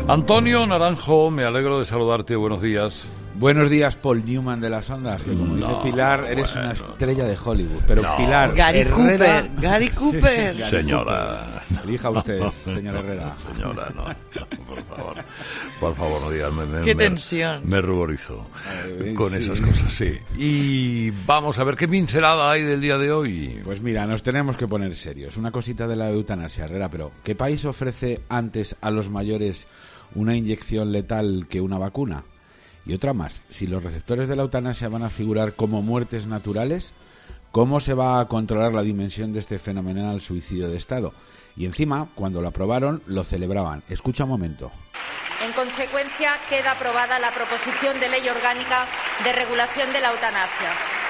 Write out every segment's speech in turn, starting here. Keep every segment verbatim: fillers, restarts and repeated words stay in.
Antonio Naranjo, me alegro de saludarte, buenos días. Buenos días, Paul Newman de las Ondas, que como no, dice Pilar, eres bueno. una estrella de Hollywood. Pero no. Pilar Gary Herrera... Cooper, Gary Cooper. Sí, señora. Cooper. Elija usted, señor Herrera. Señora, no, no, por favor. Por favor, no digas. Me, me, qué me, tensión. Me ruborizo Ay, con sí. esas cosas, sí. Y vamos a ver qué pincelada hay del día de hoy. Pues mira, nos tenemos que poner serios. Una cosita de la eutanasia, Herrera, pero ¿qué país ofrece antes a los mayores una inyección letal que una vacuna? Y otra más, si los receptores de la eutanasia van a figurar como muertes naturales, ¿cómo se va a controlar la dimensión de este fenomenal suicidio de Estado? Y encima, cuando lo aprobaron, lo celebraban. Escucha un momento. En consecuencia, queda aprobada la proposición de ley orgánica de regulación de la eutanasia.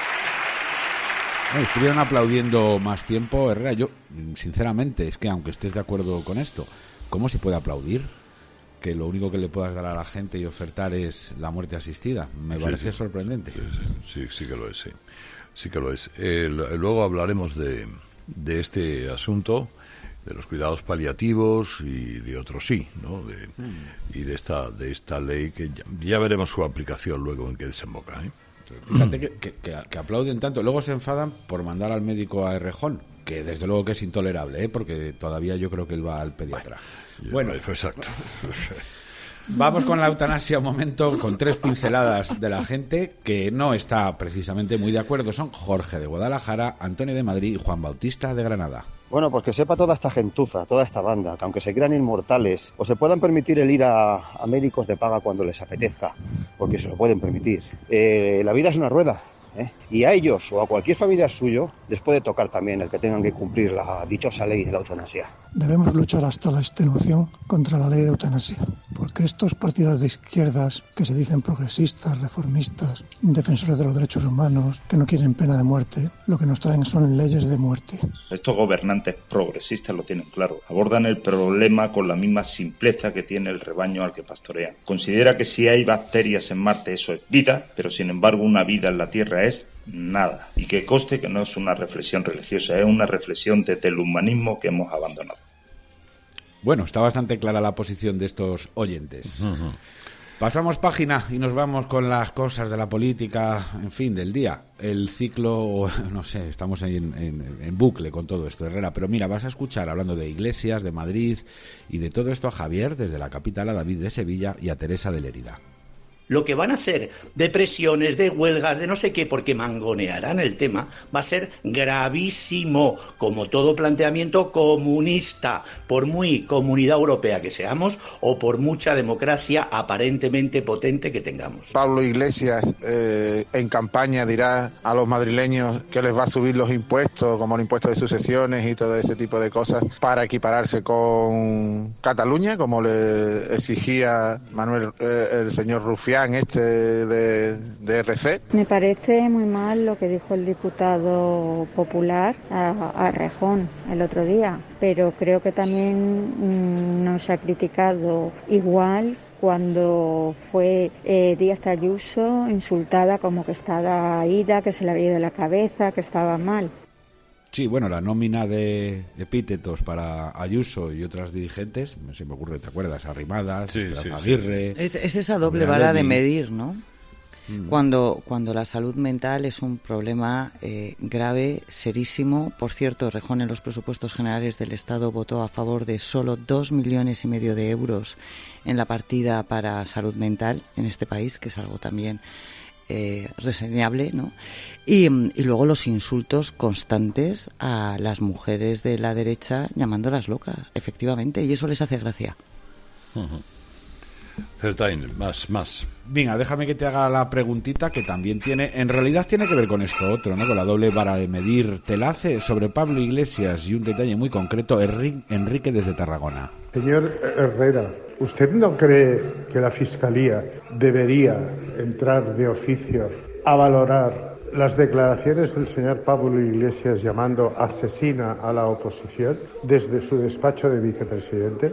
Bueno, estuvieron aplaudiendo más tiempo, Herrera. Yo, sinceramente, es que aunque estés de acuerdo con esto, ¿cómo se puede aplaudir? Que lo único que le puedas dar a la gente y ofertar es la muerte asistida. Me sí, parece sí. sorprendente. Sí, sí, sí que lo es, sí. Sí que lo es. Eh, luego hablaremos de, de este asunto, de los cuidados paliativos y de otros sí, ¿no? De, mm. Y de esta de esta ley que ya, ya veremos su aplicación luego en qué desemboca, ¿eh? Fíjate que, que, que, que aplauden tanto, luego se enfadan por mandar al médico a Errejón, que desde luego que es intolerable, ¿eh? Porque todavía yo creo que él va al pediatra. Bueno, bueno exacto. Vamos con la eutanasia un momento, con tres pinceladas de la gente que no está precisamente muy de acuerdo. Son Jorge de Guadalajara, Antonio de Madrid y Juan Bautista de Granada. Bueno, pues que sepa toda esta gentuza, toda esta banda, que aunque se crean inmortales, o se puedan permitir el ir a, a médicos de paga cuando les apetezca, porque se lo pueden permitir. Eh, la vida es una rueda. ¿Eh? Y a ellos o a cualquier familiar suyo les puede tocar también el que tengan que cumplir la dichosa ley de la eutanasia. Debemos luchar hasta la extenuación contra la ley de eutanasia, porque estos partidos de izquierdas que se dicen progresistas, reformistas, defensores de los derechos humanos, que no quieren pena de muerte, lo que nos traen son leyes de muerte. Estos gobernantes progresistas lo tienen claro, abordan el problema con la misma simpleza que tiene el rebaño al que pastorean. Considera que si hay bacterias en Marte eso es vida, pero sin embargo una vida en la Tierra es nada. Y que conste que no es una reflexión religiosa, es una reflexión desde el humanismo que hemos abandonado. Bueno, está bastante clara la posición de estos oyentes. Uh-huh. Pasamos página y nos vamos con las cosas de la política, en fin, del día. El ciclo, no sé, estamos en, en, en bucle con todo esto, Herrera. Pero mira, vas a escuchar, hablando de Iglesias, de Madrid y de todo esto, a Javier desde la capital, a David de Sevilla y a Teresa de Lérida. Lo que van a hacer de presiones, de huelgas, de no sé qué, porque mangonearán el tema, va a ser gravísimo, como todo planteamiento comunista, por muy comunidad europea que seamos o por mucha democracia aparentemente potente que tengamos. Pablo Iglesias eh, en campaña dirá a los madrileños que les va a subir los impuestos, como el impuesto de sucesiones y todo ese tipo de cosas, para equipararse con Cataluña, como le exigía Manuel eh, el señor Rufián este de, de R C. Me parece muy mal lo que dijo el diputado popular a, a Rejón el otro día, pero creo que también mmm, nos ha criticado igual cuando fue eh, Díaz Ayuso insultada como que estaba ida, que se le había ido la cabeza, que estaba mal. Sí, bueno, la nómina de epítetos para Ayuso y otras dirigentes, no se me ocurre, ¿te acuerdas? Arrimadas, sí, sí, Aguirre... Sí. Es, es esa doble vara de medir, ¿no? Mm. Cuando, cuando la salud mental es un problema eh, grave, serísimo. Por cierto, Rejón en los presupuestos generales del Estado votó a favor de solo dos millones y medio de euros en la partida para salud mental en este país, que es algo también... Eh, reseñable, ¿no? Y, y luego los insultos constantes a las mujeres de la derecha llamándolas locas, efectivamente, y eso les hace gracia. Uh-huh. Certain, más, más. Venga, déjame que te haga la preguntita que también tiene, en realidad tiene que ver con esto otro, ¿no? Con la doble vara de medir. Te la hace sobre Pablo Iglesias y un detalle muy concreto, Enrique desde Tarragona. Señor Herrera, ¿usted no cree que la Fiscalía debería entrar de oficio a valorar las declaraciones del señor Pablo Iglesias llamando asesina a la oposición desde su despacho de vicepresidente?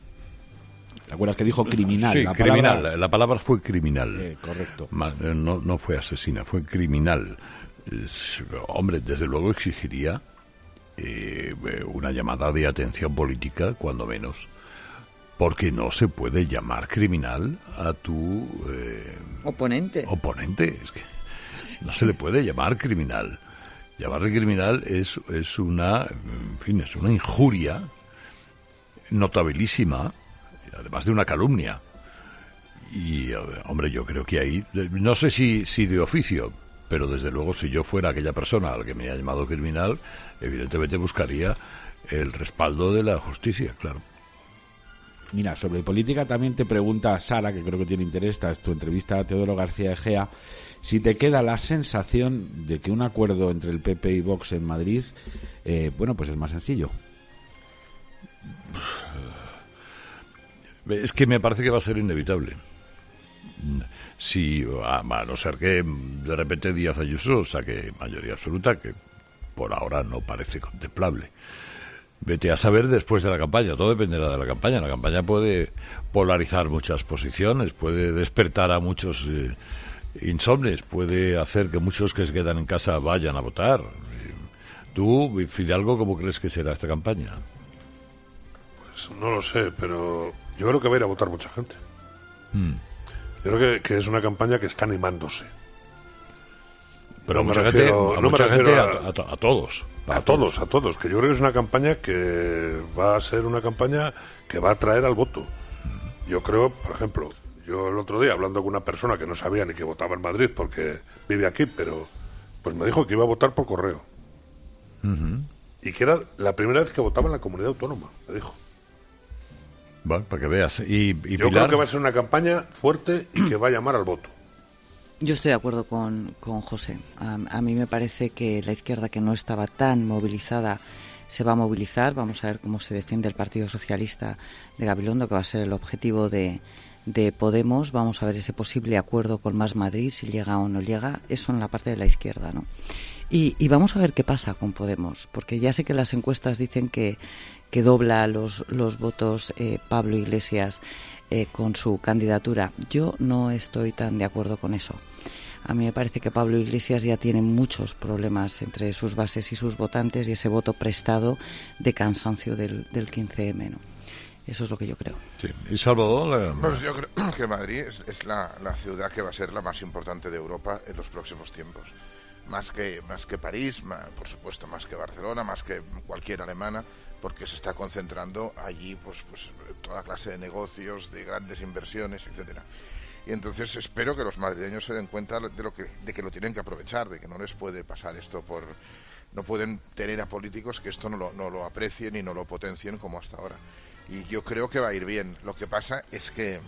¿Te acuerdas que dijo criminal? Sí, la criminal. Palabra... La palabra fue criminal. Eh, correcto. No, no fue asesina, fue criminal. Es, hombre, desde luego exigiría eh, una llamada de atención política, cuando menos, Porque no se puede llamar criminal a tu... Eh, oponente. Oponente. Es que no se le puede llamar criminal. Llamarle criminal es, es una, en fin, es una injuria notabilísima, además de una calumnia. Y, hombre, yo creo que ahí, no sé si, si de oficio, pero desde luego si yo fuera aquella persona a la que me ha llamado criminal, evidentemente buscaría el respaldo de la justicia, claro. Mira, sobre política también te pregunta Sara, que creo que tiene interés, esta es tu entrevista a Teodoro García Egea, si te queda la sensación de que un acuerdo entre el P P y Vox en Madrid, eh, bueno, pues es más sencillo. Es que me parece que va a ser inevitable. Si, a no ser que de repente Díaz Ayuso saque mayoría absoluta, que por ahora no parece contemplable. Vete a saber después de la campaña, todo dependerá de la campaña. La campaña puede polarizar muchas posiciones, puede despertar a muchos eh, insomnes, puede hacer que muchos que se quedan en casa vayan a votar. Tú, Fidalgo, ¿cómo crees que será esta campaña? Pues no lo sé, pero yo creo que va a ir a votar mucha gente. Mm. Yo creo que, que es una campaña que está animándose. Pero no mucha me refiero, gente, a, no mucha me refiero gente a, a, a, a todos. A, a todos, todos, a todos. Que yo creo que es una campaña que va a ser una campaña que va a atraer al voto. Mm. Yo creo, por ejemplo, yo el otro día hablando con una persona que no sabía ni que votaba en Madrid porque vive aquí, pero pues me dijo que iba a votar por correo. Uh-huh. Y que era la primera vez que votaba en la comunidad autónoma, me dijo. Bueno, para que veas. Y, y Yo Pilar... creo que va a ser una campaña fuerte y que va a llamar al voto. Yo estoy de acuerdo con, con José. A, a mí me parece que la izquierda, que no estaba tan movilizada, se va a movilizar. Vamos a ver cómo se defiende el Partido Socialista de Gabilondo, que va a ser el objetivo de, de Podemos. Vamos a ver ese posible acuerdo con Más Madrid, si llega o no llega. Eso en la parte de la izquierda, ¿no? Y, y vamos a ver qué pasa con Podemos, porque ya sé que las encuestas dicen que, que dobla los, los votos eh, Pablo Iglesias eh, con su candidatura. Yo no estoy tan de acuerdo con eso. A mí me parece que Pablo Iglesias ya tiene muchos problemas entre sus bases y sus votantes y ese voto prestado de cansancio del, del quince eme, ¿no? Eso es lo que yo creo. Sí. ¿Y Salvador? La... Pues yo creo que Madrid es, es la, la ciudad que va a ser la más importante de Europa en los próximos tiempos. Más que, más que París, más, por supuesto, más que Barcelona, más que cualquier alemana, porque se está concentrando allí pues, pues toda clase de negocios, de grandes inversiones, etcétera. Y entonces espero que los madrileños se den cuenta de lo que, de que lo tienen que aprovechar, de que no les puede pasar esto por... No pueden tener a políticos que esto no lo, no lo aprecien y no lo potencien como hasta ahora. Y yo creo que va a ir bien. Lo que pasa es que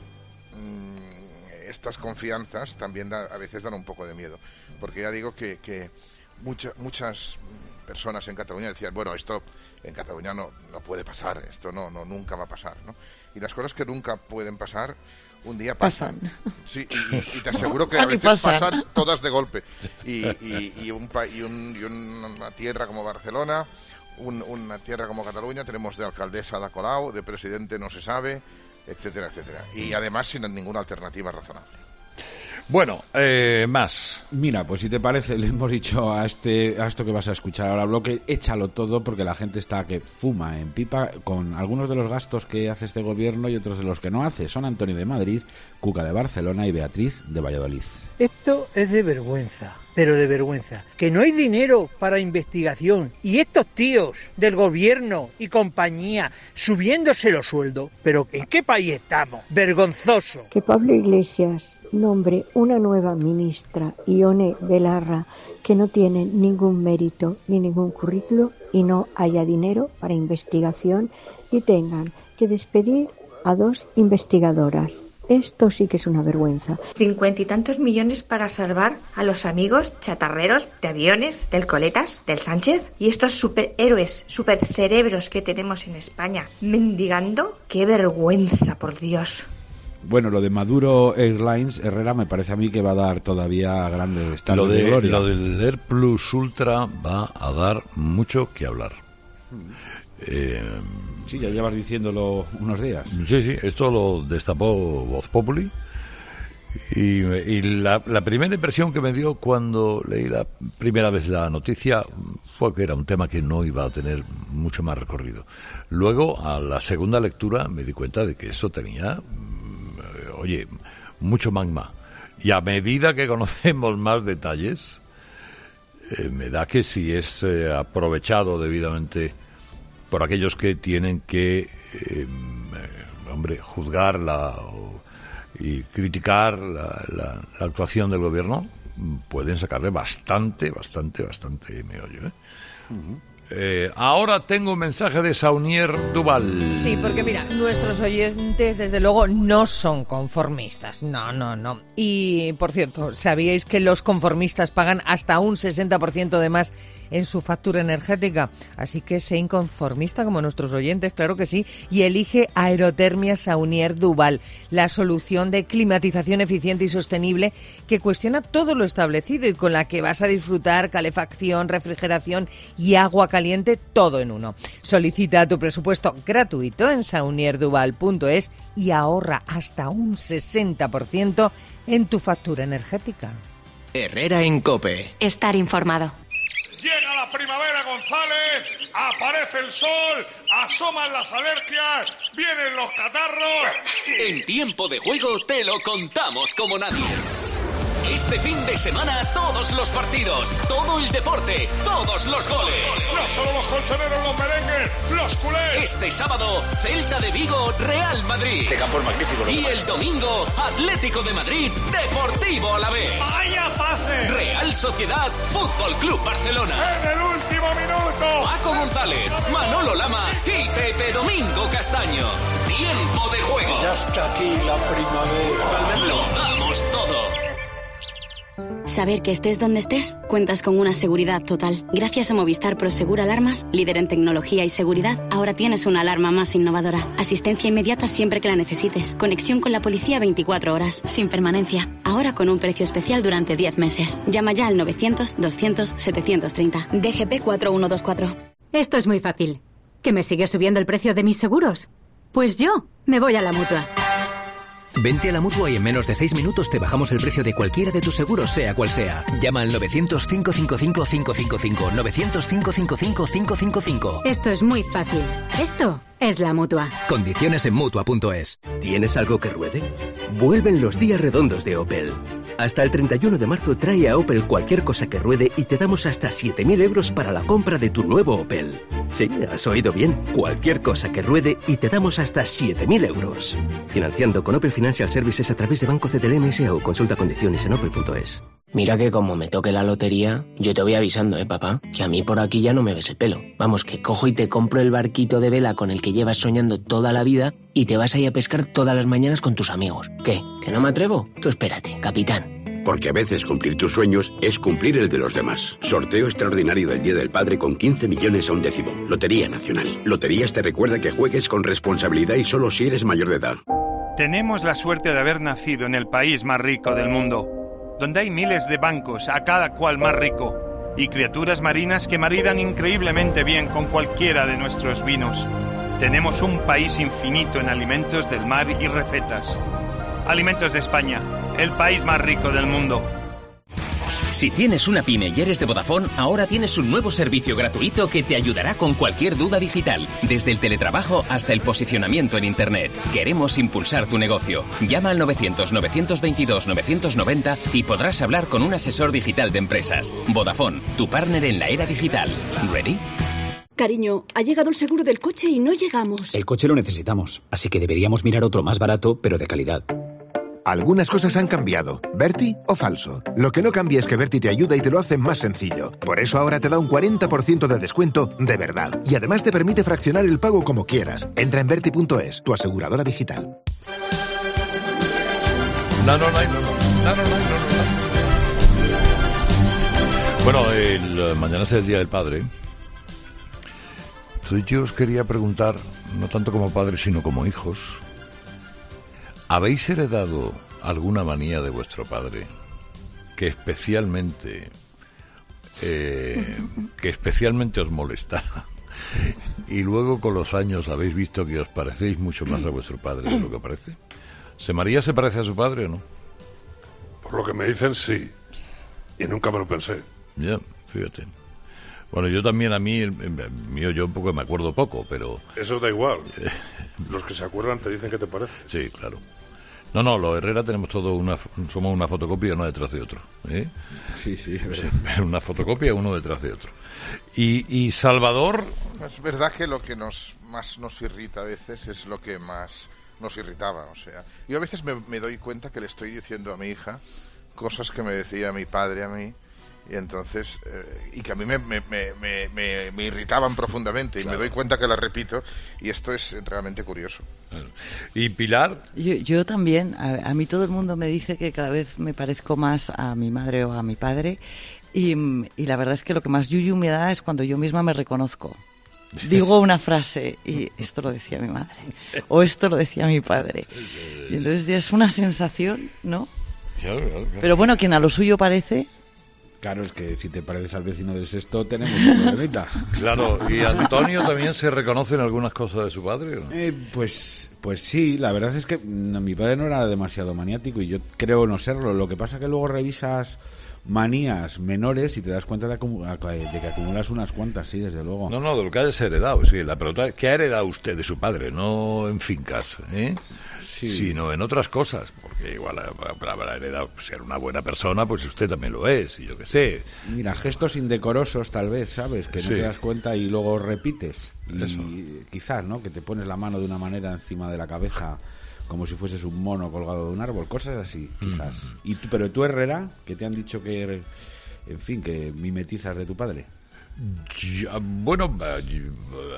mmm, estas confianzas también da, a veces dan un poco de miedo. Porque ya digo que, que mucha, muchas personas en Cataluña decían, bueno, esto en Cataluña no, no puede pasar, esto no, no nunca va a pasar, ¿no? Y las cosas que nunca pueden pasar, un día pasan. pasan. Sí, y, y, y te aseguro que a veces pasan, pasan todas de golpe. Y, y, y, un, y, un, y una tierra como Barcelona, un, una tierra como Cataluña, tenemos de alcaldesa Ada Colau, de presidente no se sabe, etcétera, etcétera. Y además sin ninguna alternativa razonable. Bueno, eh, más. Mira, pues si te parece, le hemos dicho a este a esto que vas a escuchar ahora, bloque, échalo todo, porque la gente está que fuma en pipa con algunos de los gastos que hace este gobierno y otros de los que no hace. Son Antonio de Madrid, Cuca de Barcelona y Beatriz de Valladolid. Esto es de vergüenza, pero de vergüenza. Que no hay dinero para investigación y estos tíos del gobierno y compañía subiéndose los sueldos. ¿Pero en qué país estamos? Vergonzoso. Que Pablo Iglesias nombre una nueva ministra, Ione Belarra, que no tiene ningún mérito ni ningún currículo y no haya dinero para investigación y tengan que despedir a dos investigadoras. Esto sí que es una vergüenza. Cincuenta y tantos millones para salvar a los amigos chatarreros de aviones, del Coletas, del Sánchez y estos superhéroes, supercerebros que tenemos en España mendigando. ¡Qué vergüenza, por Dios! Bueno, lo de Maduro Airlines, Herrera, me parece a mí que va a dar todavía grandes estados de, de gloria. Lo del Air Plus Ultra va a dar mucho que hablar. Eh, sí, ya llevas diciéndolo unos días. Sí, sí, esto lo destapó Voz Populi Y, y la, la primera impresión que me dio cuando leí la primera vez la noticia fue que era un tema que no iba a tener mucho más recorrido. Luego, a la segunda lectura, me di cuenta de que eso tenía, oye, mucho magma. Y a medida que conocemos más detalles, eh, me da que si es eh, aprovechado debidamente por aquellos que tienen que, eh, hombre, juzgarla o y criticar la, la, la actuación del gobierno, pueden sacarle bastante, bastante, bastante meollo, ¿eh? Uh-huh. Eh, ahora tengo un mensaje de Saunier Duval. Sí, porque mira, nuestros oyentes desde luego no son conformistas, no, no, no. Y por cierto, ¿sabíais que los conformistas pagan hasta un sesenta por ciento de más en su factura energética? Así que sé inconformista como nuestros oyentes, claro que sí, y elige Aerotermia Saunier Duval, la solución de climatización eficiente y sostenible que cuestiona todo lo establecido y con la que vas a disfrutar calefacción, refrigeración y agua caliente, todo en uno. Solicita tu presupuesto gratuito en saunier duval punto es y ahorra hasta un sesenta por ciento en tu factura energética. Herrera en COPE. Estar informado. Llega la primavera, González, aparece el sol, asoman las alergias, vienen los catarros. En Tiempo de Juego te lo contamos como nadie. Este fin de semana todos los partidos, todo el deporte, todos los goles. No solo los colchoneros, los merengues, los culés. Este sábado, Celta de Vigo, Real Madrid. Este campo es magnífico. Y el domingo, Atlético de Madrid, Deportivo Alavés. ¡Vaya pase! Real Sociedad, Fútbol Club Barcelona. En el último minuto. Paco González, Manolo Lama y Pepe Domingo Castaño. Tiempo de Juego. Ya está aquí la primavera. Lo damos todo. Saber que estés donde estés, cuentas con una seguridad total. Gracias a Movistar Prosegur Alarmas, líder en tecnología y seguridad, ahora tienes una alarma más innovadora. Asistencia inmediata siempre que la necesites. Conexión con la policía veinticuatro horas, sin permanencia. Ahora con un precio especial durante diez meses. Llama ya al novecientos, doscientos, setecientos treinta. D G P cuatro uno dos cuatro. Esto es muy fácil. ¿Que me sigue subiendo el precio de mis seguros? Pues yo me voy a la Mutua. Vente a la Mutua y en menos de seis minutos te bajamos el precio de cualquiera de tus seguros, sea cual sea. Llama al novecientos, cinco cinco cinco, cinco cinco cinco, novecientos, cinco cinco cinco, cinco cinco cinco. Esto es muy fácil. Esto es la Mutua. Condiciones en Mutua punto es. ¿Tienes algo que ruede? Vuelven los días redondos de Opel. Hasta el treinta y uno de marzo trae a Opel cualquier cosa que ruede y te damos hasta siete mil euros para la compra de tu nuevo Opel. Sí, has oído bien. Cualquier cosa que ruede y te damos hasta siete mil euros. Financiando con Opel Financial Services a través de Banco C T L M S o consulta condiciones en opel punto es. Mira que como me toque la lotería, yo te voy avisando, ¿eh, papá? Que a mí por aquí ya no me ves el pelo. Vamos, que cojo y te compro el barquito de vela con el que llevas soñando toda la vida y te vas a ir a pescar todas las mañanas con tus amigos. ¿Qué? ¿Que no me atrevo? Tú espérate, capitán. Porque a veces cumplir tus sueños es cumplir el de los demás. Sorteo extraordinario del Día del Padre con quince millones a un décimo. Lotería Nacional. Loterías te recuerda que juegues con responsabilidad y solo si eres mayor de edad. Tenemos la suerte de haber nacido en el país más rico del mundo, donde hay miles de bancos, a cada cual más rico, y criaturas marinas que maridan increíblemente bien con cualquiera de nuestros vinos. Tenemos un país infinito en alimentos del mar y recetas. Alimentos de España, el país más rico del mundo. Si tienes una pyme y eres de Vodafone, ahora tienes un nuevo servicio gratuito que te ayudará con cualquier duda digital, desde el teletrabajo hasta el posicionamiento en Internet. Queremos impulsar tu negocio. Llama al novecientos, novecientos veintidós, novecientos noventa y podrás hablar con un asesor digital de empresas. Vodafone, tu partner en la era digital. ¿Ready? Cariño, ha llegado el seguro del coche y no llegamos. El coche lo necesitamos, así que deberíamos mirar otro más barato, pero de calidad. Algunas cosas han cambiado. ¿Berti o falso? Lo que no cambia es que Berti te ayuda y te lo hace más sencillo. Por eso ahora te da un cuarenta por ciento de descuento de verdad. Y además te permite fraccionar el pago como quieras. Entra en berti punto es, tu aseguradora digital. No, no, no, no, no, no, no, no. Bueno, el, mañana es el Día del Padre. Entonces yo os quería preguntar, no tanto como padres, sino como hijos, ¿habéis heredado alguna manía de vuestro padre que especialmente eh, que especialmente os molesta? Y luego con los años habéis visto que os parecéis mucho más a vuestro padre de lo que parece. ¿Se María se parece a su padre o no? Por lo que me dicen, sí. Y nunca me lo pensé. Ya, fíjate. Bueno, yo también, a mí, el, el mío yo un poco me acuerdo poco, pero... Eso da igual. Los que se acuerdan te dicen qué te parece. Sí, claro. No, no, los Herrera tenemos todo una... Somos una fotocopia uno detrás de otro. ¿eh? Sí, sí. Una fotocopia uno detrás de otro. Y, y Salvador... Es verdad que lo que nos más nos irrita a veces es lo que más nos irritaba. O sea, yo a veces me, me doy cuenta que le estoy diciendo a mi hija cosas que me decía mi padre a mí, y entonces eh, y que a mí me, me, me, me, me irritaban profundamente, y claro, me doy cuenta que las repito, y esto es realmente curioso. Claro. ¿Y Pilar? Yo, yo también, a, a mí todo el mundo me dice que cada vez me parezco más a mi madre o a mi padre, y, y la verdad es que lo que más yuyu me da es cuando yo misma me reconozco. Digo una frase y esto lo decía mi madre, o esto lo decía mi padre, y entonces ya es una sensación, ¿no? Claro, claro, claro. Pero bueno, quien a lo suyo parece... Claro, es que si te pareces al vecino del sexto tenemos un problemita. Claro, ¿y Antonio también se reconoce en algunas cosas de su padre, ¿o no? Eh, pues, pues sí, la verdad es que no, mi padre no era demasiado maniático y yo creo no serlo. Lo que pasa es que luego revisas manías menores y te das cuenta de, de que acumulas unas cuantas, sí, desde luego. No, no, de lo que hayas heredado, sí. La pregunta es, ¿qué ha heredado usted de su padre? No en fincas, ¿eh? Sí. Sino en otras cosas, porque igual habrá heredado ser una buena persona, pues usted también lo es, y yo qué sé. Mira, gestos indecorosos tal vez, ¿sabes? Que no sí. te das cuenta y luego repites. Y eso. Quizás, ¿no? Que te pones la mano de una manera encima de la cabeza, como si fueses un mono colgado de un árbol, cosas así, quizás. Mm. Y tú, pero tú, Herrera, que te han dicho que, en fin, que mimetizas de tu padre. Ya, bueno, yo,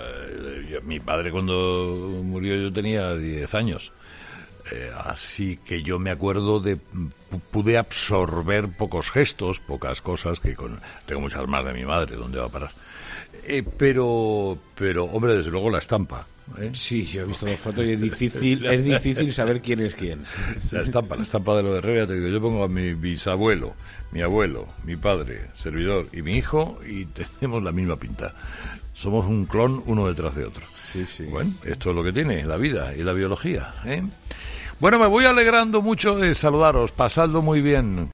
yo, mi padre cuando murió yo tenía diez años. Eh, así que yo me acuerdo de pude absorber pocos gestos, pocas cosas que con, tengo muchas más de mi madre, ¿dónde va a parar? Eh, pero pero hombre, desde luego la estampa, ¿eh? Sí, yo he visto dos fotos y es difícil es difícil saber quién es quién. La estampa, la estampa de lo de Herrera, te digo, yo pongo a mi bisabuelo, mi abuelo, mi padre, servidor y mi hijo y tenemos la misma pinta. Somos un clon uno detrás de otro. Sí, sí. Bueno, esto es lo que tiene la vida y la biología, ¿eh? Bueno, me voy alegrando mucho de saludaros, pasadlo muy bien.